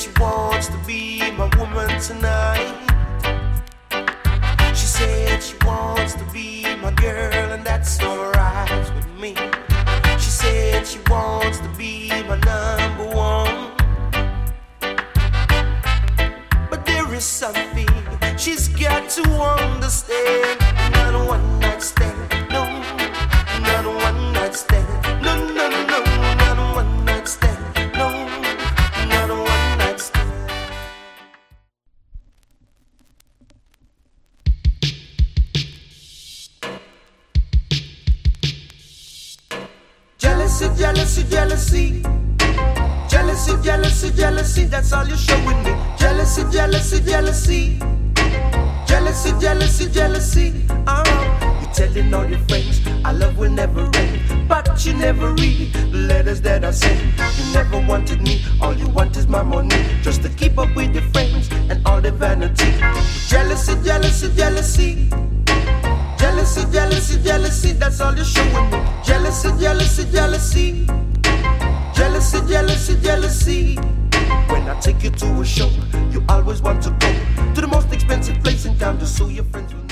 she wants to be my woman tonight. She said she wants to be my girl, and that's alright with me. She said she wants to be my number one. But there is something she's got to understand. Not a one night stand, no. Not a one night stand, no, no, no, no. Not a one night stand, no. Not a one night stand. Jealousy, jealousy, jealousy. Jealousy, jealousy, jealousy, that's all you're showing me. Jealousy, jealousy, jealousy. Jealousy, jealousy, jealousy. You're telling all your friends our love will never end, but you never read the letters that I send. You never wanted me, all you want is my money, just to keep up with your friends and all their vanity. Jealousy, jealousy, jealousy. Jealousy, jealousy, jealousy, that's all you're showing me. Jealousy, jealousy, jealousy. Jealousy, jealousy, jealousy. When I take you to a show, you always want to go to the most expensive place in town, just so your friends will